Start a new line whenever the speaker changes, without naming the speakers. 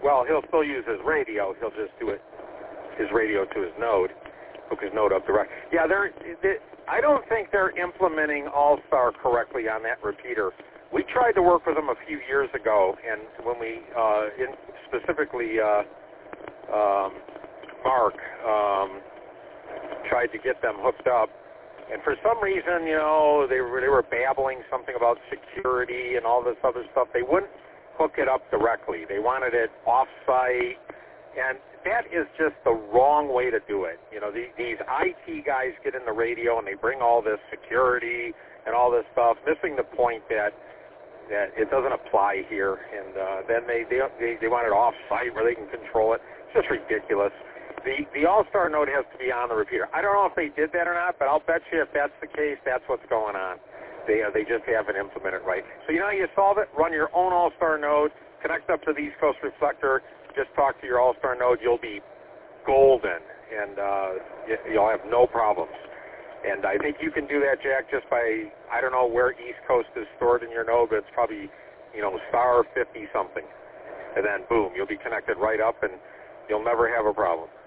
well, he'll still use his radio. He'll just do his radio to his node, hook his node up direct. Yeah, I don't think they're implementing All-Star correctly on that repeater. We tried to work with them a few years ago, and when we, specifically Mark, tried to get them hooked up, and for some reason, they were babbling something about security and all this other stuff. They wouldn't hook it up directly. They wanted it off-site, and that is just the wrong way to do it. These IT guys get in the radio and they bring all this security and all this stuff, missing the point that it doesn't apply here. And then they want it off-site where they can control it. It's just ridiculous. The All-Star node has to be on the repeater. I don't know if they did that or not, but I'll bet you if that's the case, that's what's going on. They just haven't implemented right. So how you solve it? Run your own All-Star node, connect up to the East Coast reflector, just talk to your All-Star node. You'll be golden, and you'll have no problems. And I think you can do that, Jack, just by, I don't know where East Coast is stored in your node, but it's probably, star 50-something. And then, boom, you'll be connected right up, and you'll never have a problem.